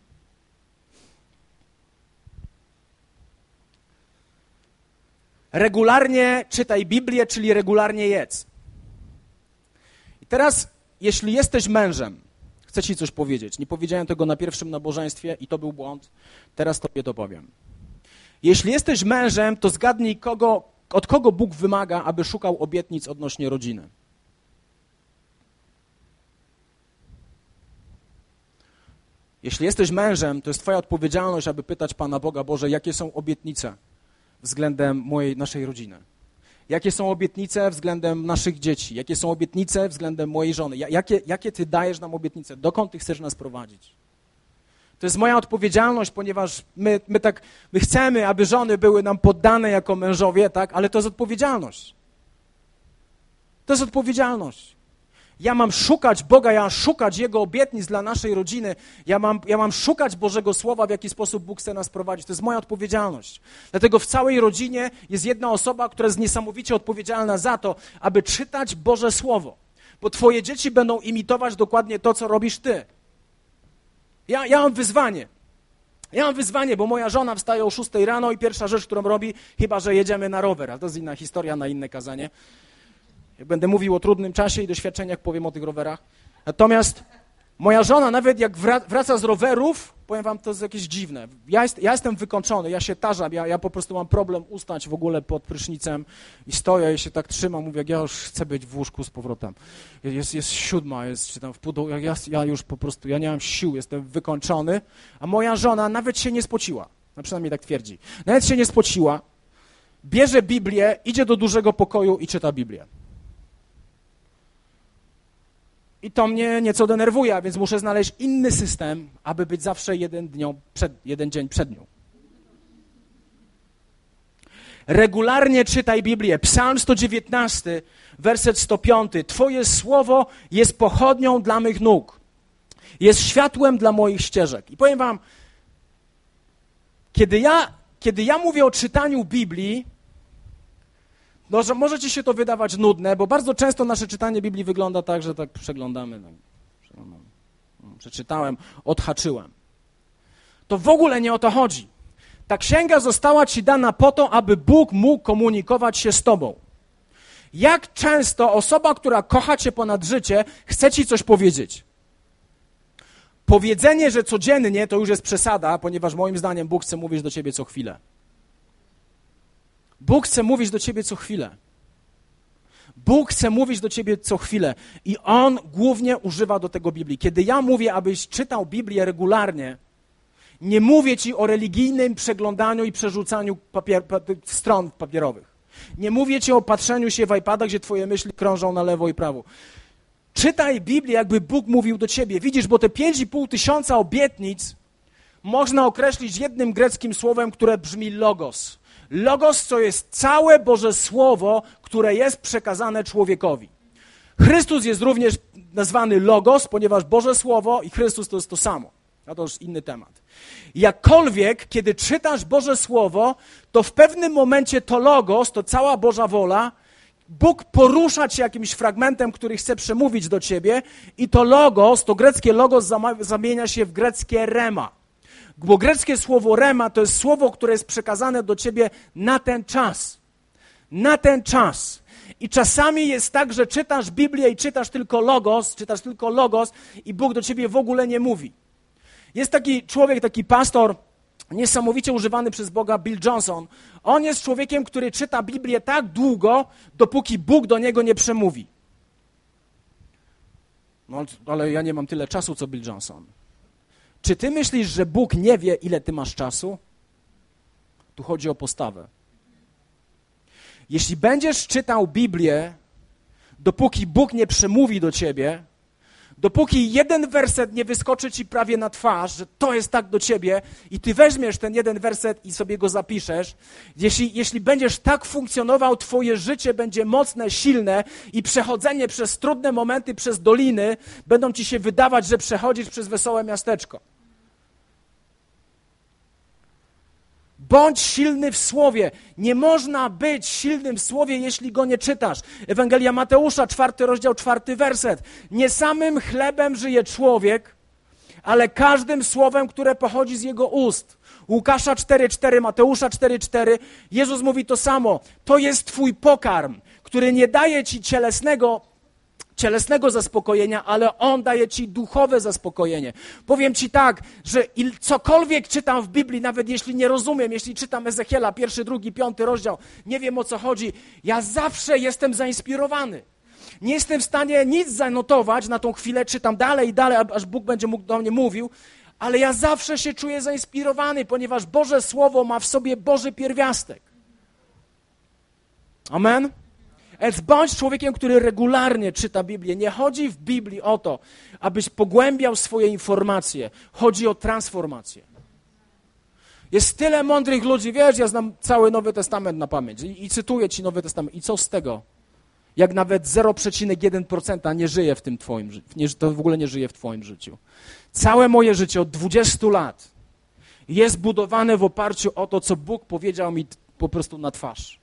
Regularnie czytaj Biblię, czyli regularnie jedz. I teraz, jeśli jesteś mężem, chcę ci coś powiedzieć. Nie powiedziałem tego na pierwszym nabożeństwie i to był błąd. Teraz tobie to powiem. Jeśli jesteś mężem, to zgadnij, od kogo Bóg wymaga, aby szukał obietnic odnośnie rodziny. Jeśli jesteś mężem, to jest twoja odpowiedzialność, aby pytać Pana Boga, Boże, jakie są obietnice względem naszej rodziny. Jakie są obietnice względem naszych dzieci? Jakie są obietnice względem mojej żony? Jakie Ty dajesz nam obietnice? Dokąd Ty chcesz nas prowadzić? To jest moja odpowiedzialność, ponieważ my chcemy, aby żony były nam poddane jako mężowie, tak? Ale to jest odpowiedzialność. To jest odpowiedzialność. Ja mam szukać Boga, ja mam szukać Jego obietnic dla naszej rodziny. Ja mam szukać Bożego Słowa, w jaki sposób Bóg chce nas prowadzić. To jest moja odpowiedzialność. Dlatego w całej rodzinie jest jedna osoba, która jest niesamowicie odpowiedzialna za to, aby czytać Boże Słowo. Bo twoje dzieci będą imitować dokładnie to, co robisz ty. Ja mam wyzwanie. Ja mam wyzwanie, bo moja żona wstaje o 6 rano i pierwsza rzecz, którą robi, chyba że jedziemy na rower. Ale to jest inna historia, na inne kazanie. Jak będę mówił o trudnym czasie i doświadczeniach, powiem o tych rowerach. Natomiast moja żona, nawet jak wraca z rowerów, powiem wam, to jest jakieś dziwne. Ja jestem wykończony, ja się tarzam, ja po prostu mam problem ustać w ogóle pod prysznicem i stoję i się tak trzymam, mówię, jak ja już chcę być w łóżku z powrotem. Jest 7, czy tam w pół do, ja już po prostu, ja nie mam sił, jestem wykończony, a moja żona nawet się nie spociła, no przynajmniej tak twierdzi. Nawet się nie spociła, bierze Biblię, idzie do dużego pokoju i czyta Biblię. I to mnie nieco denerwuje, a więc muszę znaleźć inny system, aby być zawsze jeden dzień przed nią. Regularnie czytaj Biblię. Psalm 119, werset 105. Twoje słowo jest pochodnią dla mych nóg. Jest światłem dla moich ścieżek. I powiem wam, kiedy ja mówię o czytaniu Biblii, no, że może ci się to wydawać nudne, bo bardzo często nasze czytanie Biblii wygląda tak, że tak przeglądamy. Przeczytałem, odhaczyłem. To w ogóle nie o to chodzi. Ta księga została ci dana po to, aby Bóg mógł komunikować się z tobą. Jak często osoba, która kocha cię ponad życie, chce ci coś powiedzieć? Powiedzenie, że codziennie, to już jest przesada, ponieważ moim zdaniem Bóg chce mówić do ciebie co chwilę. Bóg chce mówić do ciebie co chwilę. Bóg chce mówić do ciebie co chwilę i On głównie używa do tego Biblii. Kiedy ja mówię, abyś czytał Biblię regularnie, nie mówię ci o religijnym przeglądaniu i przerzucaniu stron papierowych. Nie mówię ci o patrzeniu się w iPada, gdzie twoje myśli krążą na lewo i prawo. Czytaj Biblię, jakby Bóg mówił do ciebie. Widzisz, bo te 5,5 tysiąca obietnic można określić jednym greckim słowem, które brzmi logos. Logos to jest całe Boże Słowo, które jest przekazane człowiekowi. Chrystus jest również nazwany logos, ponieważ Boże Słowo i Chrystus to jest to samo. A to już inny temat. Jakkolwiek, kiedy czytasz Boże Słowo, to w pewnym momencie to logos, to cała Boża wola, Bóg porusza cię jakimś fragmentem, który chce przemówić do ciebie i to logos, to greckie logos zamienia się w greckie rema. Bo greckie słowo rema to jest słowo, które jest przekazane do ciebie na ten czas. Na ten czas. I czasami jest tak, że czytasz Biblię i czytasz tylko logos i Bóg do ciebie w ogóle nie mówi. Jest taki człowiek, taki pastor, niesamowicie używany przez Boga, Bill Johnson. On jest człowiekiem, który czyta Biblię tak długo, dopóki Bóg do niego nie przemówi. No, ale ja nie mam tyle czasu, co Bill Johnson. Czy ty myślisz, że Bóg nie wie, ile ty masz czasu? Tu chodzi o postawę. Jeśli będziesz czytał Biblię, dopóki Bóg nie przemówi do ciebie, dopóki jeden werset nie wyskoczy ci prawie na twarz, że to jest tak do ciebie i ty weźmiesz ten jeden werset i sobie go zapiszesz, jeśli będziesz tak funkcjonował, twoje życie będzie mocne, silne i przechodzenie przez trudne momenty, przez doliny, będą ci się wydawać, że przechodzisz przez wesołe miasteczko. Bądź silny w Słowie. Nie można być silnym w Słowie, jeśli go nie czytasz. Ewangelia Mateusza, 4 rozdział, 4 werset. Nie samym chlebem żyje człowiek, ale każdym słowem, które pochodzi z jego ust. Łukasza 4,4, Mateusza 4,4. Jezus mówi to samo. To jest twój pokarm, który nie daje ci cielesnego zaspokojenia, ale On daje ci duchowe zaspokojenie. Powiem ci tak, że cokolwiek czytam w Biblii, nawet jeśli nie rozumiem, jeśli czytam Ezechiela, 1, 2, 5 rozdział, nie wiem o co chodzi, ja zawsze jestem zainspirowany. Nie jestem w stanie nic zanotować, na tą chwilę czytam dalej i dalej, aż Bóg będzie mógł do mnie mówił, ale ja zawsze się czuję zainspirowany, ponieważ Boże Słowo ma w sobie Boży pierwiastek. Amen? Więc bądź człowiekiem, który regularnie czyta Biblię. Nie chodzi w Biblii o to, abyś pogłębiał swoje informacje. Chodzi o transformację. Jest tyle mądrych ludzi, wiesz, ja znam cały Nowy Testament na pamięć i cytuję ci Nowy Testament. I co z tego? Jak nawet 0,1% nie żyje w tym twoim życiu, to w ogóle nie żyje w twoim życiu. Całe moje życie od 20 lat jest budowane w oparciu o to, co Bóg powiedział mi po prostu na twarz.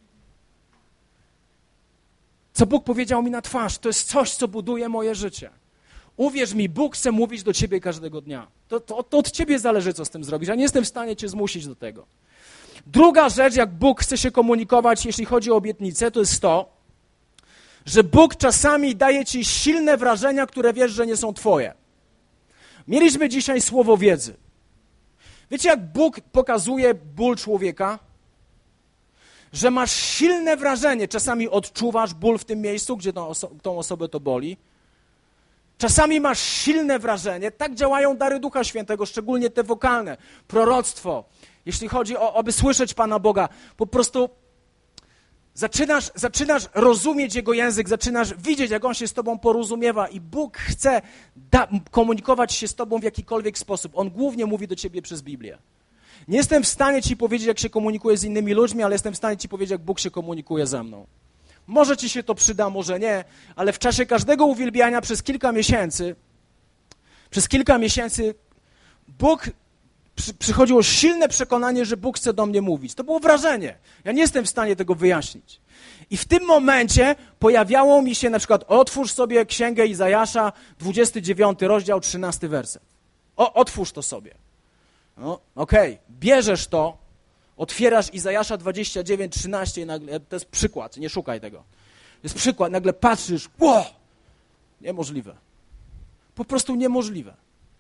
Co Bóg powiedział mi na twarz, to jest coś, co buduje moje życie. Uwierz mi, Bóg chce mówić do ciebie każdego dnia. To od ciebie zależy, co z tym zrobisz. Ja nie jestem w stanie cię zmusić do tego. Druga rzecz, jak Bóg chce się komunikować, jeśli chodzi o obietnicę, to jest to, że Bóg czasami daje ci silne wrażenia, które wiesz, że nie są twoje. Mieliśmy dzisiaj słowo wiedzy. Wiecie, jak Bóg pokazuje ból człowieka? Że masz silne wrażenie, czasami odczuwasz ból w tym miejscu, gdzie tą osobę to boli. Czasami masz silne wrażenie, tak działają dary Ducha Świętego, szczególnie te wokalne, proroctwo. Jeśli chodzi o, aby słyszeć Pana Boga, po prostu zaczynasz rozumieć Jego język, zaczynasz widzieć, jak On się z tobą porozumiewa i Bóg chce komunikować się z tobą w jakikolwiek sposób. On głównie mówi do ciebie przez Biblię. Nie jestem w stanie ci powiedzieć, jak się komunikuje z innymi ludźmi, ale jestem w stanie ci powiedzieć, jak Bóg się komunikuje ze mną. Może ci się to przyda, może nie, ale w czasie każdego uwielbiania przez kilka miesięcy Bóg przychodziło silne przekonanie, że Bóg chce do mnie mówić. To było wrażenie. Ja nie jestem w stanie tego wyjaśnić. I w tym momencie pojawiało mi się na przykład, otwórz sobie Księgę Izajasza, 29 rozdział, 13 werset. Otwórz to sobie. No, okej. Bierzesz to, otwierasz Izajasza 29, 13 i nagle, to jest przykład, nie szukaj tego. To jest przykład, nagle patrzysz, niemożliwe. Po prostu niemożliwe.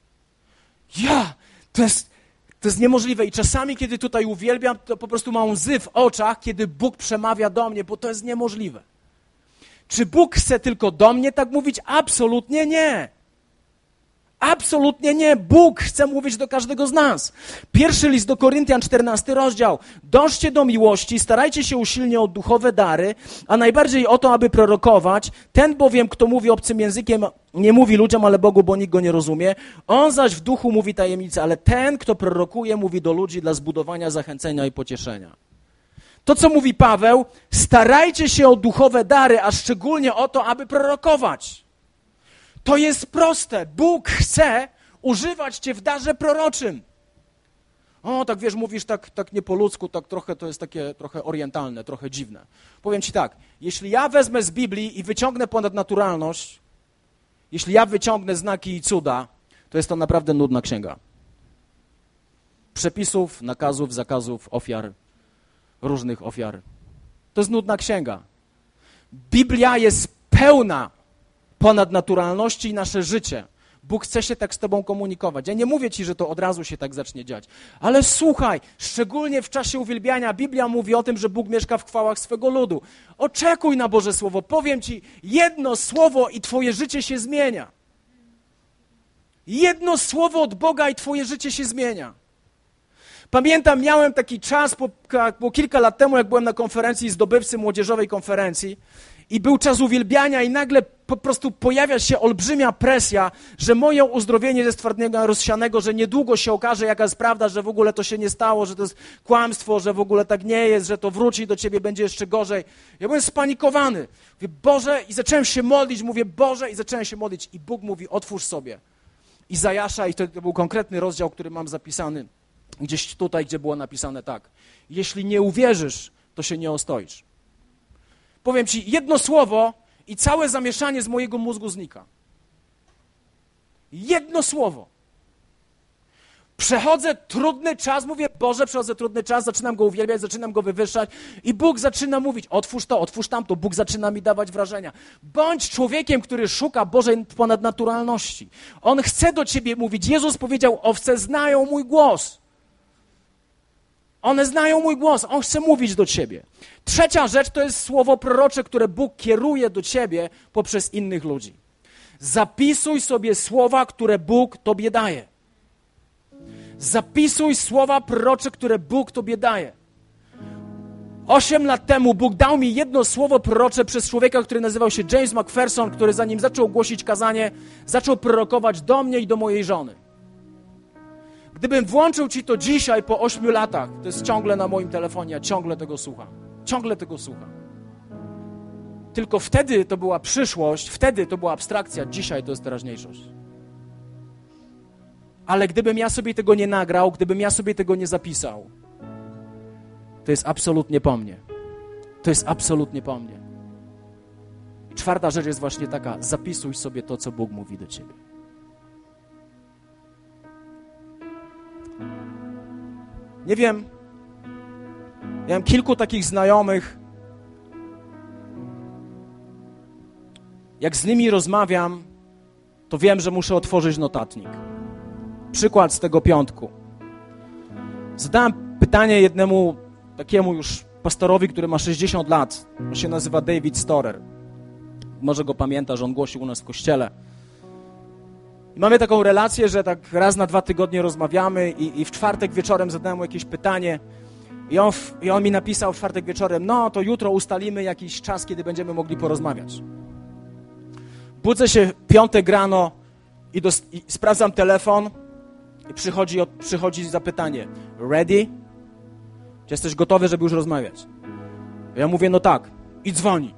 To jest niemożliwe i czasami, kiedy tutaj uwielbiam, to po prostu mam łzy w oczach, kiedy Bóg przemawia do mnie, bo to jest niemożliwe. Czy Bóg chce tylko do mnie tak mówić? Absolutnie nie. Absolutnie nie. Bóg chce mówić do każdego z nas. Pierwszy list do Koryntian, 14 rozdział. Dążcie do miłości, starajcie się usilnie o duchowe dary, a najbardziej o to, aby prorokować. Ten bowiem, kto mówi obcym językiem, nie mówi ludziom, ale Bogu, bo nikt go nie rozumie. On zaś w duchu mówi tajemnice, ale ten, kto prorokuje, mówi do ludzi dla zbudowania, zachęcenia i pocieszenia. To, co mówi Paweł, starajcie się o duchowe dary, a szczególnie o to, aby prorokować. To jest proste. Bóg chce używać cię w darze proroczym. Tak wiesz, mówisz tak nie po ludzku, tak trochę to jest takie trochę orientalne, trochę dziwne. Powiem ci tak, jeśli ja wezmę z Biblii i wyciągnę ponadnaturalność, jeśli ja wyciągnę znaki i cuda, to jest to naprawdę nudna księga. Przepisów, nakazów, zakazów, ofiar, różnych ofiar. To jest nudna księga. Biblia jest pełna ponadnaturalności i nasze życie. Bóg chce się tak z tobą komunikować. Ja nie mówię ci, że to od razu się tak zacznie dziać. Ale słuchaj, szczególnie w czasie uwielbiania Biblia mówi o tym, że Bóg mieszka w chwałach swego ludu. Oczekuj na Boże Słowo. Powiem ci, jedno słowo i twoje życie się zmienia. Jedno słowo od Boga i twoje życie się zmienia. Pamiętam, miałem taki czas, było kilka lat temu, jak byłem na konferencji zdobywcy młodzieżowej konferencji i był czas uwielbiania i nagle po prostu pojawia się olbrzymia presja, że moje uzdrowienie ze stwardnienia rozsianego, że niedługo się okaże, jaka jest prawda, że w ogóle to się nie stało, że to jest kłamstwo, że w ogóle tak nie jest, że to wróci do ciebie, będzie jeszcze gorzej. Ja byłem spanikowany. Mówię, Boże, i zacząłem się modlić, mówię, Boże, i zacząłem się modlić. I Bóg mówi, otwórz sobie Izajasza, i to był konkretny rozdział, który mam zapisany gdzieś tutaj, gdzie było napisane tak. Jeśli nie uwierzysz, to się nie ostoisz. Powiem ci jedno słowo i całe zamieszanie z mojego mózgu znika. Jedno słowo. Przechodzę trudny czas, mówię, Boże, przechodzę trudny czas, zaczynam Go uwielbiać, zaczynam Go wywyższać i Bóg zaczyna mówić, otwórz to, otwórz tamto, Bóg zaczyna mi dawać wrażenia. Bądź człowiekiem, który szuka Bożej ponadnaturalności. On chce do ciebie mówić. Jezus powiedział, owce znają mój głos. One znają mój głos, On chce mówić do ciebie. Trzecia rzecz to jest słowo prorocze, które Bóg kieruje do ciebie poprzez innych ludzi. Zapisuj sobie słowa, które Bóg tobie daje. Zapisuj słowa prorocze, które Bóg tobie daje. 8 lat temu Bóg dał mi jedno słowo prorocze przez człowieka, który nazywał się James McPherson, który zanim zaczął głosić kazanie, zaczął prorokować do mnie i do mojej żony. Gdybym włączył ci to dzisiaj po 8 latach, to jest ciągle na moim telefonie, ja ciągle tego słucham. Ciągle tego słucham. Tylko wtedy to była przyszłość, wtedy to była abstrakcja, dzisiaj to jest teraźniejszość. Ale gdybym ja sobie tego nie nagrał, gdybym ja sobie tego nie zapisał, to jest absolutnie po mnie. To jest absolutnie po mnie. I 4. rzecz jest właśnie taka, zapisuj sobie to, co Bóg mówi do ciebie. Nie wiem, ja mam kilku takich znajomych, jak z nimi rozmawiam, to wiem, że muszę otworzyć notatnik. Przykład z tego piątku. Zadałem pytanie jednemu takiemu już pastorowi, który ma 60 lat. On się nazywa David Storer. Może go pamiętasz, on głosił u nas w kościele. I mamy taką relację, że tak raz na 2 tygodnie rozmawiamy i w czwartek wieczorem zadałem mu jakieś pytanie i on mi napisał w czwartek wieczorem, no to jutro ustalimy jakiś czas, kiedy będziemy mogli porozmawiać. Budzę się w piątek rano i sprawdzam telefon i przychodzi zapytanie, ready? Czy jesteś gotowy, żeby już rozmawiać? Ja mówię, no tak. I dzwoni.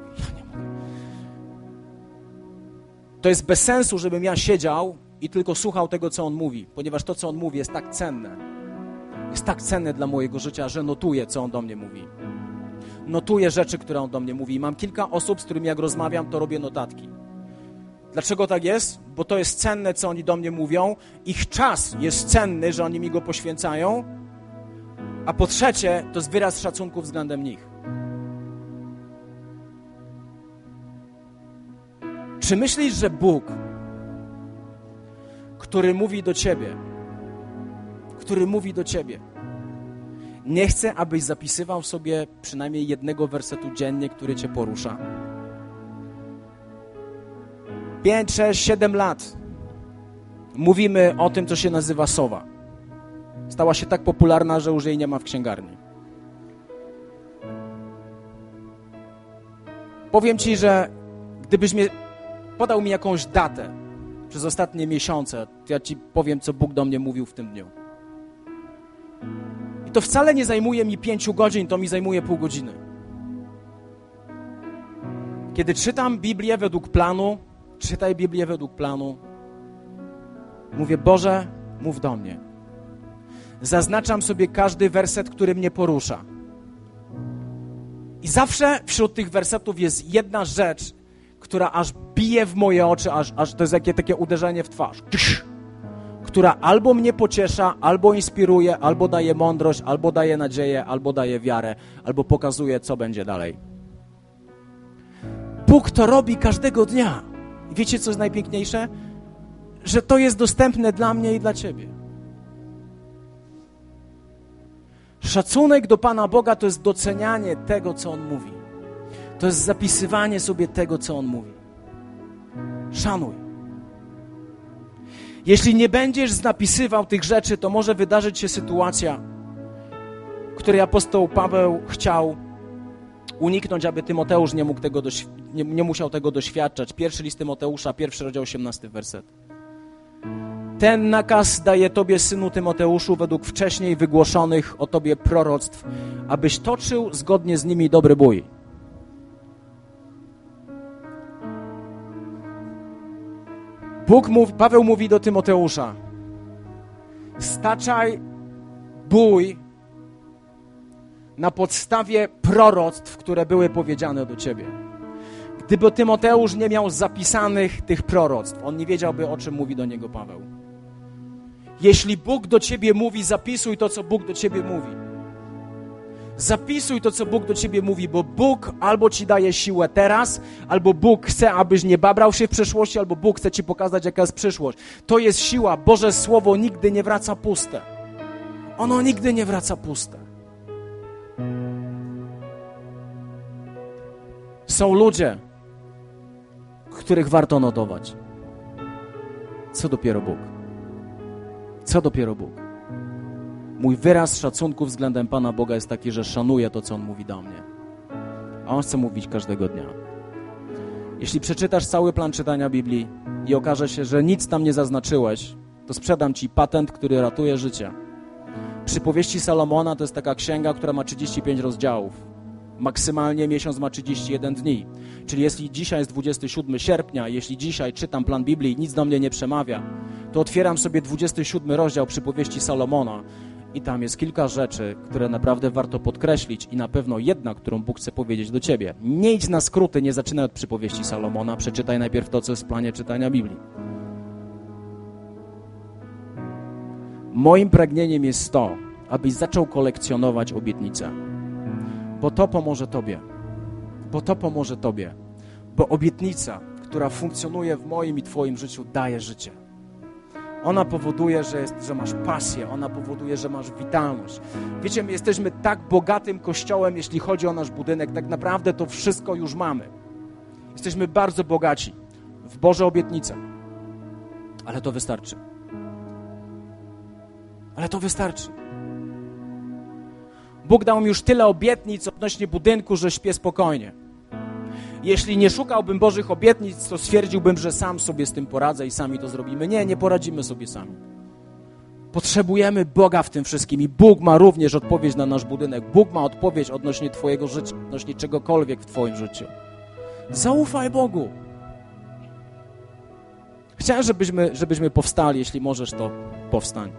To jest bez sensu, żebym ja siedział i tylko słuchał tego, co on mówi, ponieważ to, co on mówi, jest tak cenne. Jest tak cenne dla mojego życia, że notuję, co on do mnie mówi. Notuję rzeczy, które on do mnie mówi. I mam kilka osób, z którymi jak rozmawiam, to robię notatki. Dlaczego tak jest? Bo to jest cenne, co oni do mnie mówią. Ich czas jest cenny, że oni mi go poświęcają. A po trzecie, to jest wyraz szacunku względem nich. Czy myślisz, że Bóg, który mówi do ciebie, nie chce, abyś zapisywał sobie przynajmniej jednego wersetu dziennie, który cię porusza? 5, 6, 7 lat mówimy o tym, co się nazywa sowa. Stała się tak popularna, że już jej nie ma w księgarni. Powiem ci, że gdybyś podał mi jakąś datę przez ostatnie miesiące, to ja ci powiem, co Bóg do mnie mówił w tym dniu. I to wcale nie zajmuje mi 5 godzin, to mi zajmuje pół godziny. Kiedy czytam Biblię według planu, mówię, Boże, mów do mnie. Zaznaczam sobie każdy werset, który mnie porusza. I zawsze wśród tych wersetów jest jedna rzecz, która aż bije w moje oczy, aż to jest takie uderzenie w twarz. Która albo mnie pociesza, albo inspiruje, albo daje mądrość, albo daje nadzieję, albo daje wiarę, albo pokazuje, co będzie dalej. Bóg to robi każdego dnia. I wiecie, co jest najpiękniejsze? Że to jest dostępne dla mnie i dla ciebie. Szacunek do Pana Boga to jest docenianie tego, co On mówi. To jest zapisywanie sobie tego, co On mówi. Szanuj. Jeśli nie będziesz zapisywał tych rzeczy, to może wydarzyć się sytuacja, której apostoł Paweł chciał uniknąć, aby Tymoteusz nie musiał tego doświadczać. 1 list Tymoteusza, 1 rozdział 18 werset. Ten nakaz daje Tobie, synu Tymoteuszu, według wcześniej wygłoszonych o Tobie proroctw, abyś toczył zgodnie z nimi dobry bój. Paweł mówi do Tymoteusza, staczaj bój na podstawie proroctw, które były powiedziane do ciebie. Gdyby Tymoteusz nie miał zapisanych tych proroctw, on nie wiedziałby, o czym mówi do niego Paweł. Jeśli Bóg do ciebie mówi, zapisuj to, co Bóg do ciebie mówi. Zapisuj to, co Bóg do ciebie mówi, bo Bóg albo ci daje siłę teraz, albo Bóg chce, abyś nie babrał się w przeszłości, albo Bóg chce ci pokazać, jaka jest przyszłość. To jest siła. Boże Słowo nigdy nie wraca puste. Ono nigdy nie wraca puste. Są ludzie, których warto notować. Co dopiero Bóg. Co dopiero Bóg. Mój wyraz szacunku względem Pana Boga jest taki, że szanuję to, co On mówi do mnie. A On chce mówić każdego dnia. Jeśli przeczytasz cały plan czytania Biblii i okaże się, że nic tam nie zaznaczyłeś, to sprzedam Ci patent, który ratuje życie. Przypowieści Salomona to jest taka księga, która ma 35 rozdziałów. Maksymalnie miesiąc ma 31 dni. Czyli jeśli dzisiaj jest 27 sierpnia, jeśli dzisiaj czytam plan Biblii i nic do mnie nie przemawia, to otwieram sobie 27 rozdział Przypowieści Salomona i tam jest kilka rzeczy, które naprawdę warto podkreślić i na pewno jedna, którą Bóg chce powiedzieć do ciebie. Nie idź na skróty, nie zaczynaj od Przypowieści Salomona, przeczytaj najpierw to, co jest w planie czytania Biblii. Moim pragnieniem jest to, abyś zaczął kolekcjonować obietnice. Bo to pomoże tobie. Bo to pomoże tobie. Bo obietnica, która funkcjonuje w moim i twoim życiu, daje życie. Ona powoduje, że masz pasję. Ona powoduje, że masz witalność. Wiecie, my jesteśmy tak bogatym kościołem, jeśli chodzi o nasz budynek. Tak naprawdę to wszystko już mamy. Jesteśmy bardzo bogaci w Boże obietnice. Ale to wystarczy. Ale to wystarczy. Bóg dał mi już tyle obietnic odnośnie budynku, że śpię spokojnie. Jeśli nie szukałbym Bożych obietnic, to stwierdziłbym, że sam sobie z tym poradzę i sami to zrobimy. Nie poradzimy sobie sami. Potrzebujemy Boga w tym wszystkim i Bóg ma również odpowiedź na nasz budynek. Bóg ma odpowiedź odnośnie twojego życia, odnośnie czegokolwiek w twoim życiu. Zaufaj Bogu. Chciałem, żebyśmy powstali. Jeśli możesz, to powstań.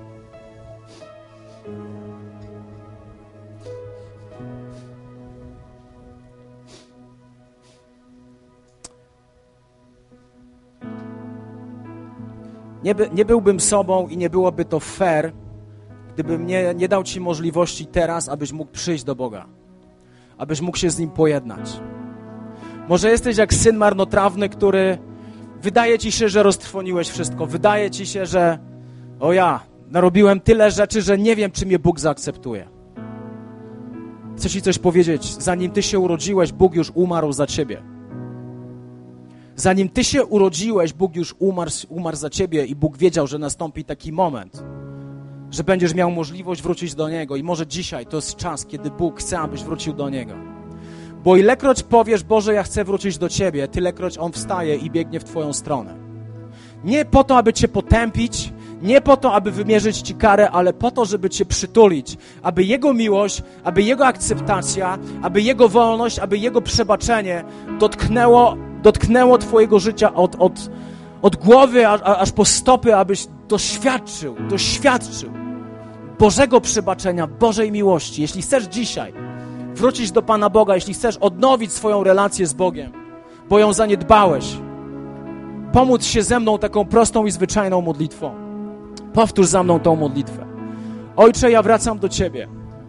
Nie byłbym sobą i nie byłoby to fair, gdybym nie dał Ci możliwości teraz, abyś mógł przyjść do Boga. Abyś mógł się z Nim pojednać. Może jesteś jak syn marnotrawny, który wydaje Ci się, że roztrwoniłeś wszystko. Wydaje Ci się, że narobiłem tyle rzeczy, że nie wiem, czy mnie Bóg zaakceptuje. Chcę Ci coś powiedzieć. Zanim Ty się urodziłeś, Bóg już umarł za Ciebie. Zanim Ty się urodziłeś, Bóg już umarł za Ciebie i Bóg wiedział, że nastąpi taki moment, że będziesz miał możliwość wrócić do Niego i może dzisiaj to jest czas, kiedy Bóg chce, abyś wrócił do Niego. Bo ilekroć powiesz, Boże, ja chcę wrócić do Ciebie, tylekroć On wstaje i biegnie w Twoją stronę. Nie po to, aby Cię potępić, nie po to, aby wymierzyć Ci karę, ale po to, żeby Cię przytulić, aby Jego miłość, aby Jego akceptacja, aby Jego wolność, aby Jego przebaczenie dotknęło Twojego życia od głowy aż po stopy, abyś doświadczył Bożego przebaczenia, Bożej miłości. Jeśli chcesz dzisiaj wrócić do Pana Boga, jeśli chcesz odnowić swoją relację z Bogiem, bo ją zaniedbałeś, pomóc się ze mną taką prostą i zwyczajną modlitwą. Powtórz za mną tą modlitwę. Ojcze, ja wracam do Ciebie.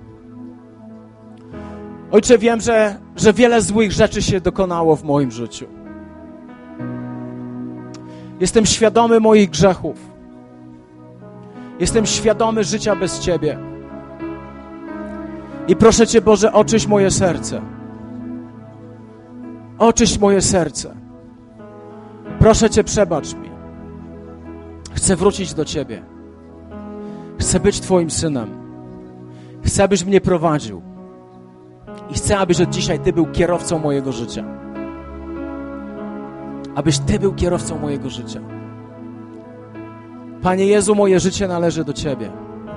Ojcze, wiem, że wiele złych rzeczy się dokonało w moim życiu. Jestem świadomy moich grzechów. Jestem świadomy życia bez Ciebie. I proszę Cię, Boże, oczyść moje serce. Oczyść moje serce. Proszę Cię, przebacz mi. Chcę wrócić do Ciebie. Chcę być Twoim synem. Chcę, abyś mnie prowadził. I chcę, abyś od dzisiaj Ty był kierowcą mojego życia. Abyś Ty był kierowcą mojego życia. Panie Jezu, moje życie należy do Ciebie.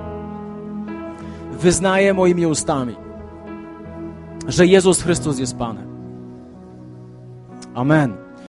Wyznaję moimi ustami, że Jezus Chrystus jest Panem. Amen.